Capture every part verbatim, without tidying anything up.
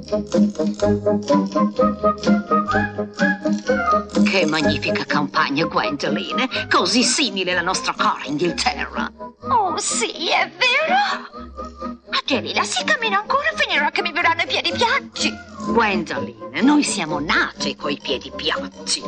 Che magnifica campagna, Gwendoline. Così simile alla nostra cara Inghilterra. Oh, sì, è vero. Adelina, si cammina ancora, finirà che mi verranno i piedi piatti. Gwendoline, noi siamo nate coi piedi piatti.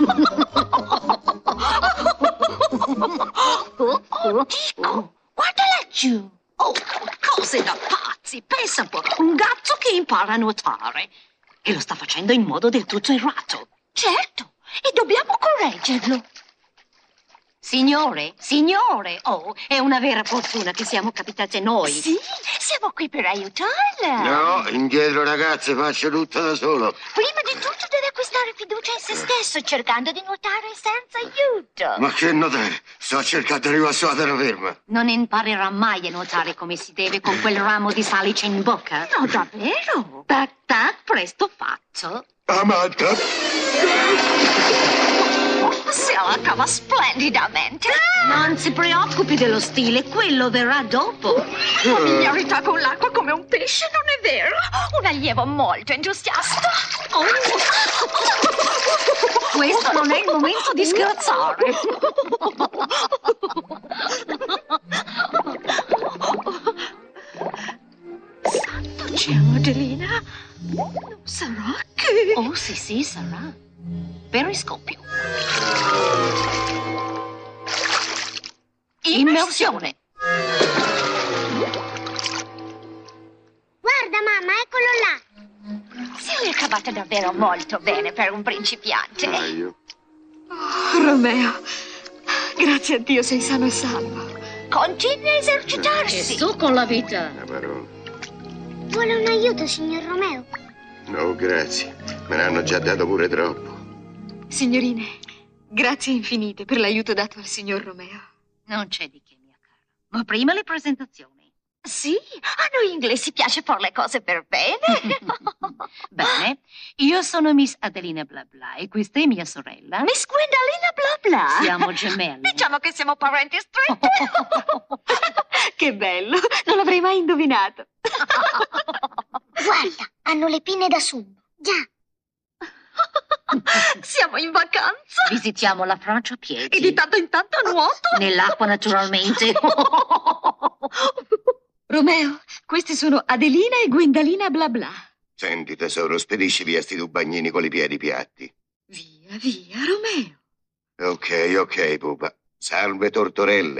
Oh, Dico, guarda laggiù. Oh, cose da pazzi. Pensa un po', un gatto che impara a nuotare. E lo sta facendo in modo del tutto errato. Certo, e dobbiamo correggerlo. Signore, signore, oh, è una vera fortuna che siamo capitate noi. Sì, siamo qui per aiutarla. No, indietro ragazze, faccio tutto da solo. Prima di tutto deve acquistare fiducia in se stesso, cercando di nuotare senza aiuto. Ma che nuotare? Sto cercando di arrivare sulla terraferma. Non imparerà mai a nuotare come si deve con quel ramo di salice in bocca. No, davvero? Tac, tac, presto fatto. Amata! Se la cava splendidamente. Non si preoccupi dello stile, quello verrà dopo. Familiarità con l'acqua come un pesce, non è vero? Un allievo molto entusiasta. Oh. Questo non è il momento di scherzare. Santo cielo, Adelina. Non sarà che... Oh, sì, sì, sarà. Periscopio. Immersione. Guarda, mamma, eccolo là. Si è cavata davvero molto bene per un principiante. Ah, io? Oh, Romeo, grazie a Dio sei sano e salvo. Continui a E esercitarsi. su con la vita. Una parola. Vuole un aiuto, signor Romeo? No, grazie. Me ne hanno già dato pure troppo. Signorine, grazie infinite per l'aiuto dato al signor Romeo. Non c'è di che, mia cara. Ma prima le presentazioni. Sì, a noi inglesi piace fare le cose per bene. Bene, io sono Miss Adelina Bla Bla e questa è mia sorella. Miss Gwendolina Bla Bla. Siamo gemelle. Diciamo che siamo parenti stretti. Che bello, non l'avrei mai indovinato. Guarda, hanno le pinne da sub. Già. Siamo in vacanza. Visitiamo la Francia a piedi. E di tanto in tanto a nuoto. Nell'acqua, naturalmente. Romeo, questi sono Adelina e Gwendalina Bla Bla. Senti, tesoro, spedisci via sti due bagnini con i piedi piatti. Via, via, Romeo. Ok, ok, pupa. Salve, tortorelle.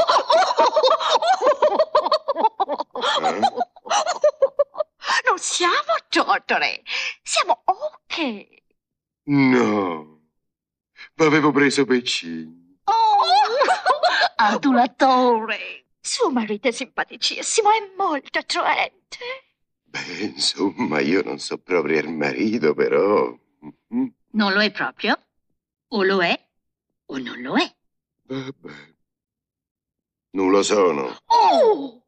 Eh? Non siamo tortore. Siamo ok. No. L'avevo preso piccino. Oh. Adulatore. Suo marito è simpaticissimo, è molto attraente. Beh, insomma, io non so proprio il marito, però... Non lo è proprio? O lo è o non lo è. Vabbè. Non lo sono. Oh!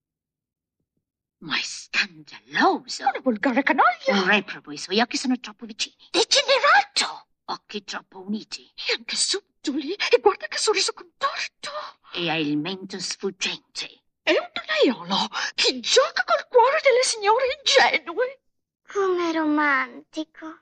Ma è scandaloso. Una volgare canaglia. Un reprobo, i suoi occhi sono troppo vicini. Degenerato. Occhi troppo uniti. E anche subdoli. E guarda che sorriso contorto. E ha il mento sfuggente. È un donaiolo. Chi gioca col cuore delle signore ingenue. Come romantico.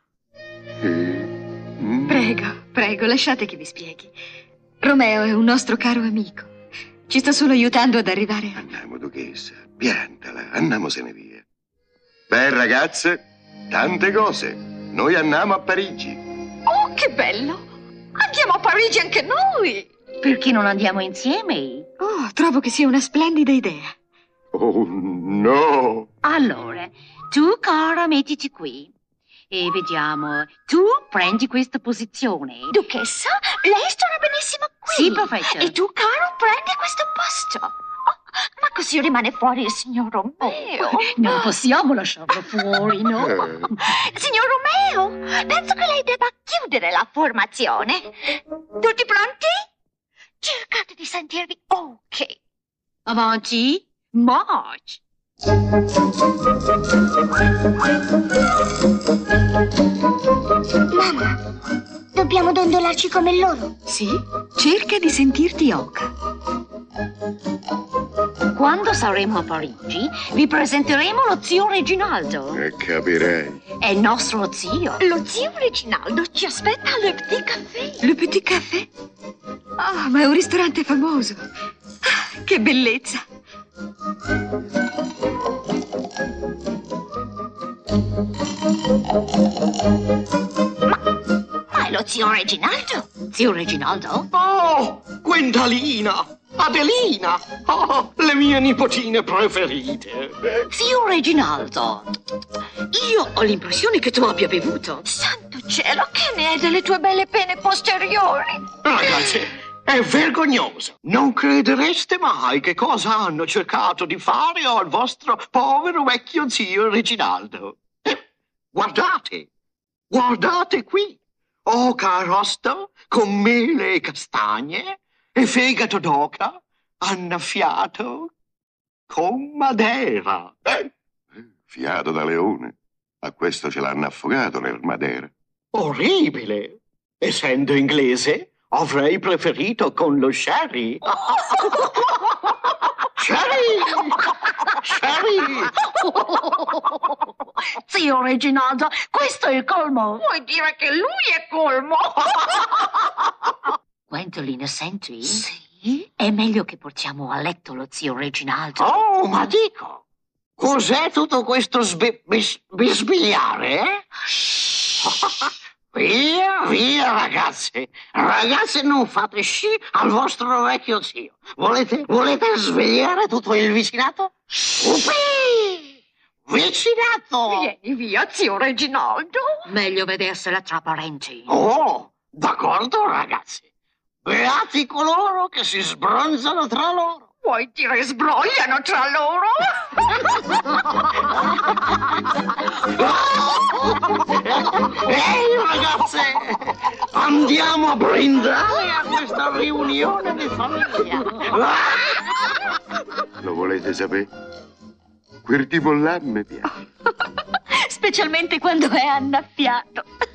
Mm. Prego, prego, lasciate che vi spieghi. Romeo è un nostro caro amico. Ci sta solo aiutando ad arrivare a... Andiamo, duchessa. Piantala, andiamosene via. Beh, ragazze, tante cose. Noi andiamo a Parigi. Oh, che bello. Andiamo a Parigi anche noi. Perché non andiamo insieme? Oh, trovo che sia una splendida idea. Oh, no. Allora, tu, cara, mettiti qui. E vediamo, tu prendi questa posizione. Duchessa, lei starà benissimo qui. Sì, professor. E tu, caro, prendi questo posto. Oh, ma così rimane fuori il signor Romeo. Non possiamo lasciarlo fuori, no? Eh, Signor Romeo, penso che lei debba chiudere la formazione. Tutti pronti? Cercate di sentirvi ok. Avanti, march! Mamma, dobbiamo dondolarci come loro. Sì? Cerca di sentirti oca. quando saremo a Parigi, vi presenteremo lo zio Reginaldo. E capirei. È il nostro zio. Lo zio Reginaldo ci aspetta al Petit Café. Le Petit Café? Ah, ma è un ristorante famoso. Ah, che bellezza. Ma è lo zio Reginaldo? Zio Reginaldo? Oh, Gwendalina, Adelina, oh, le mie nipotine preferite. Zio Reginaldo, io ho l'impressione che tu abbia bevuto. Santo cielo, che ne è delle tue belle pene posteriori? Ragazzi, è vergognoso. Non credereste mai che cosa hanno cercato di fare al vostro povero vecchio zio Reginaldo. Eh, guardate, guardate qui. Oca arrosto con mele e castagne e fegato d'oca annaffiato con Madeira. Eh, fiato da leone. A questo ce l'hanno affogato nel Madeira. Orribile! Essendo inglese, avrei preferito con lo sherry. Sherry! Sherry! Zio Reginaldo, questo è il colmo. Vuoi dire che lui è colmo? Gwendolyn, senti? Sì? È meglio che portiamo a letto lo zio Reginaldo. Oh, ma dico, cos'è tutto questo sbi- bis- bisbigliare, eh? Via, via, ragazze. Ragazze, non fate sci al vostro vecchio zio. Volete, volete svegliare tutto il vicinato? Upì! Vicinato! Vieni via, zio Reginaldo. Meglio vedersela tra parenti. Oh, d'accordo, ragazzi. Beati coloro che si sbronzano tra loro. Vuoi dire sbrogliano tra loro? Ehi, ragazze, andiamo a brindare a questa riunione di famiglia. Lo volete sapere? Quel tipo là mi piace. Specialmente quando è annaffiato.